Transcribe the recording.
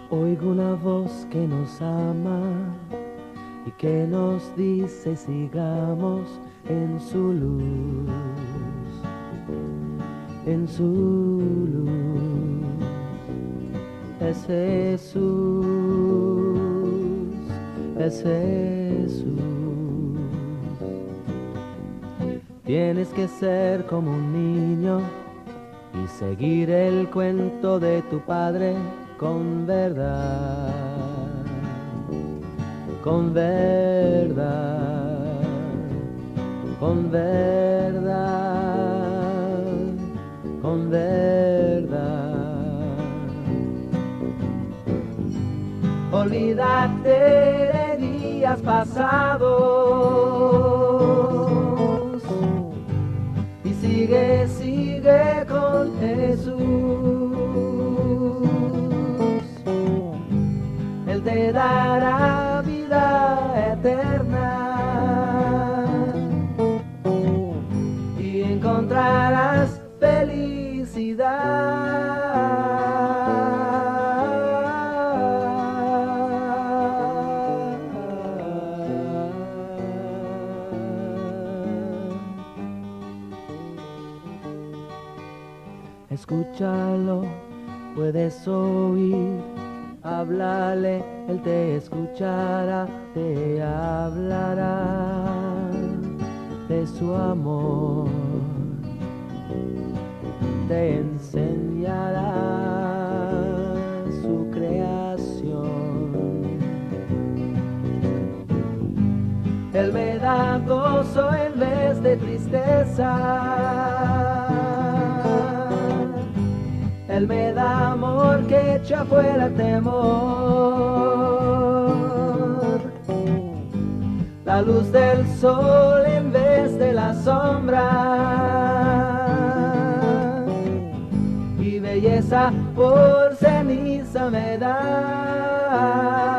Oigo una voz que nos ama y que nos dice sigamos en su luz, en su luz. Es Jesús, es Jesús. Tienes que ser como un niño y seguir el cuento de tu padre con verdad, con verdad, con verdad, con verdad. Olvídate de días pasados y sigue con Jesús. Él te dará vida eterna y encontrarás felicidad. Escúchalo, puedes oír, háblale, él te escuchará, te hablará de su amor, te enseñará su creación. Él me da gozo en vez de tristeza. Él me da amor que echa fuera temor. La luz del sol en vez de la sombra. Y belleza por ceniza me da.